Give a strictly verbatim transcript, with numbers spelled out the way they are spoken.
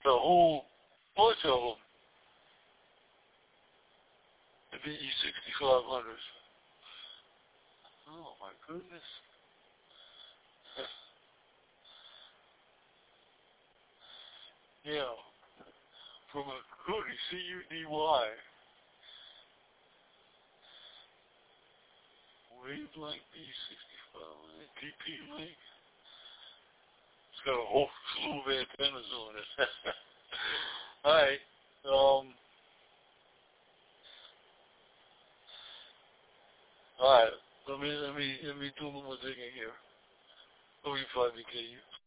the whole bunch of them. The V E sixty-five hundreds. Oh my goodness. Yeah. From a Cudi, C U D Y. Wavelength V E sixty-five, P P link. It's got a whole slew of antennas on it. Alright. Um. Alright. Let me let me let me do a little more digging here. O U five B K U.